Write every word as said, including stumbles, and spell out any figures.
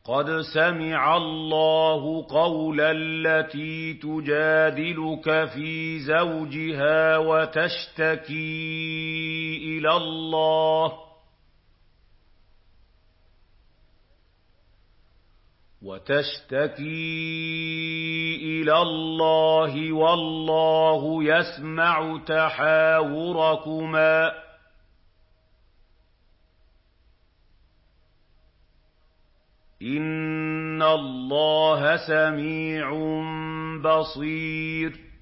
قَدْ سَمِعَ اللَّهُ قَوْلَ الَّتِي تُجَادِلُكَ فِي زَوْجِهَا وَتَشْتَكِي إِلَى اللَّهِ وَتَشْتَكِي إِلَى اللَّهِ وَاللَّهُ يَسْمَعُ تَحَاوُرَكُمَا إِنَّ اللَّهَ سَمِيعٌ بَصِيرٌ